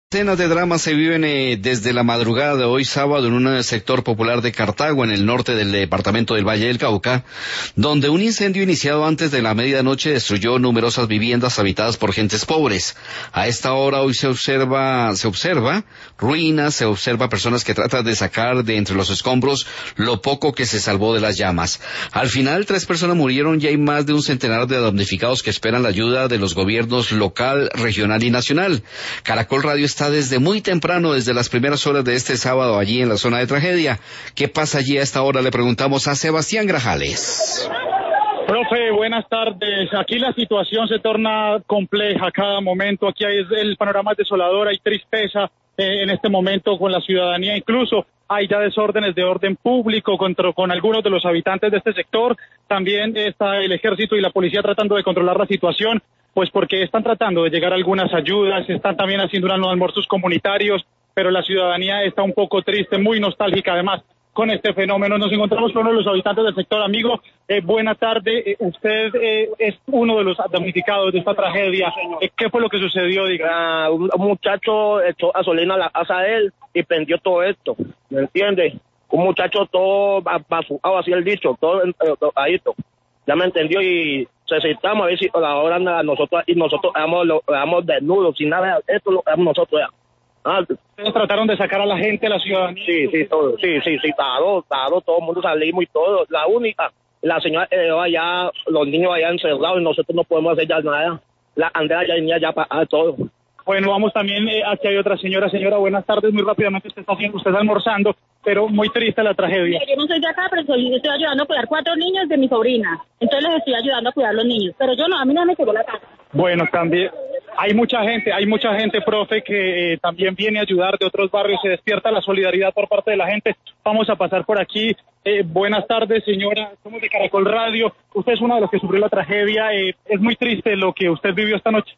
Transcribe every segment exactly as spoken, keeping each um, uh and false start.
Escenas de drama se viven eh, desde la madrugada de hoy sábado en un sector popular de Cartago, en el norte del departamento del Valle del Cauca, donde un incendio iniciado antes de la medianoche destruyó numerosas viviendas habitadas por gentes pobres. A esta hora hoy se observa, se observa ruinas, se observa personas que tratan de sacar de entre los escombros lo poco que se salvó de las llamas. Al final, tres personas murieron y hay más de un centenar de damnificados que esperan la ayuda de los gobiernos local, regional y nacional. Caracol Radio está Está desde muy temprano, desde las primeras horas de este sábado allí en la zona de tragedia. ¿Qué pasa allí a esta hora? Le preguntamos a Sebastián Grajales. Profe, buenas tardes. Aquí la situación se torna compleja a cada momento. Aquí hay el panorama es desolador, hay tristeza eh, en este momento con la ciudadanía. Incluso hay ya desórdenes de orden público contra, con algunos de los habitantes de este sector. También está el ejército y la policía tratando de controlar la situación, pues porque están tratando de llegar algunas ayudas, están también haciendo unos almuerzos comunitarios, pero la ciudadanía está un poco triste, muy nostálgica además con este fenómeno. Nos encontramos con uno de los habitantes del sector. Amigo, eh, buena tarde. Eh, usted eh, es uno de los damnificados de esta tragedia. Eh, ¿Qué fue lo que sucedió? Diga. Uh, un, un muchacho echó gasolina a la casa de él y prendió todo esto, ¿me entiende? Un muchacho todo bazucado, así el dicho, todo eh, ahí, ya me entendió, y necesitamos a ver si ahora nosotros y nosotros vamos, lo, vamos desnudos, sin nada, esto lo hagamos nosotros ya. Ah, ¿Ustedes trataron de sacar a la gente, a la ciudadanía? Sí, sí, todo, sí, sí, sí, todo, todo, todo el mundo salimos y todo. La única, la señora eh, allá, los niños allá encerrados y nosotros no podemos hacer ya nada. La Andrea ya venía ya para todo. Bueno, vamos también, eh, aquí hay otra señora. Señora, buenas tardes, muy rápidamente, usted está haciendo, usted está almorzando, pero muy triste la tragedia. Yo no soy de acá, pero soy, estoy ayudando a cuidar cuatro niños de mi sobrina, entonces les estoy ayudando a cuidar los niños, pero yo no, a mí no me quedó la casa. Bueno, también hay mucha gente, hay mucha gente, profe, que eh, también viene a ayudar de otros barrios, se despierta la solidaridad por parte de la gente. Vamos a pasar por aquí. Eh, buenas tardes, señora, somos de Caracol Radio, usted es uno de los que sufrió la tragedia, eh, es muy triste lo que usted vivió esta noche.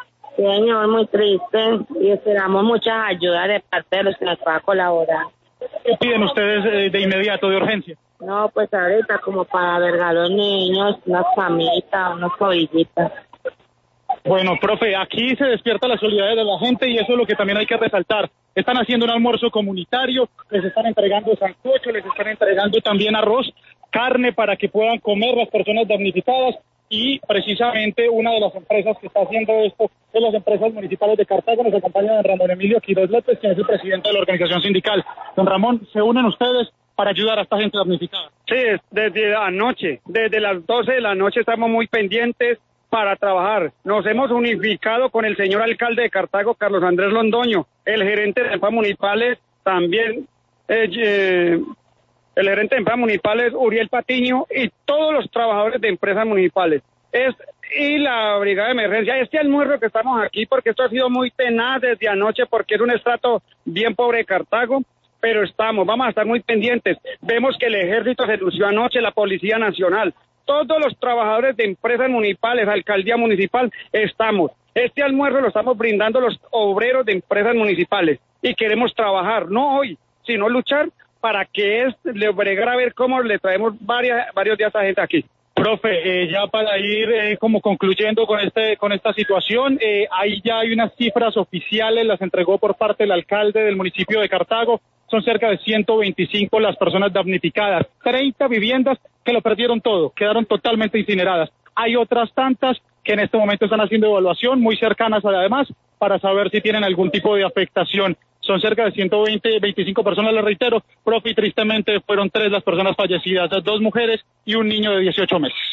Señor, muy triste, y esperamos muchas ayudas de parte de los que nos van a colaborar. ¿Qué piden ustedes eh, de inmediato, de urgencia? No, pues ahorita como para albergar a los niños, unas camitas, unas cobillitas. Bueno, profe, aquí se despierta la solidaridad de la gente y eso es lo que también hay que resaltar. Están haciendo un almuerzo comunitario, les están entregando sancocho, les están entregando también arroz, carne para que puedan comer las personas damnificadas. Y precisamente una de las empresas que está haciendo esto es las empresas municipales de Cartago. Nos acompaña don Ramón Emilio Quiroz López, quien es el presidente de la organización sindical. Don Ramón, ¿se unen ustedes para ayudar a esta gente damnificada? Sí, desde anoche, desde las doce de la noche estamos muy pendientes para trabajar. Nos hemos unificado con el señor alcalde de Cartago, Carlos Andrés Londoño, el gerente de empresas municipales también, eh, eh, el gerente de empresas municipales, Uriel Patiño, y todos los trabajadores de empresas municipales. Es, y la brigada de emergencia. Este almuerzo que estamos aquí, porque esto ha sido muy tenaz desde anoche, porque es un estrato bien pobre de Cartago, pero estamos, vamos a estar muy pendientes. Vemos que el ejército se lució anoche, la Policía Nacional, todos los trabajadores de empresas municipales, alcaldía municipal, estamos. Este almuerzo lo estamos brindando los obreros de empresas municipales, y queremos trabajar, no hoy, sino luchar para que es, le bregar a ver cómo le traemos varias, varios días a gente aquí. Profe, eh, ya para ir eh, como concluyendo con este con esta situación, eh, ahí ya hay unas cifras oficiales, las entregó por parte del alcalde del municipio de Cartago, son cerca de ciento veinticinco las personas damnificadas, treinta viviendas que lo perdieron todo, quedaron totalmente incineradas. Hay otras tantas que en este momento están haciendo evaluación, muy cercanas además, para saber si tienen algún tipo de afectación. Son cerca de ciento veinte, veinticinco personas, les reitero, profe, y tristemente fueron tres las personas fallecidas, dos mujeres y un niño de dieciocho meses.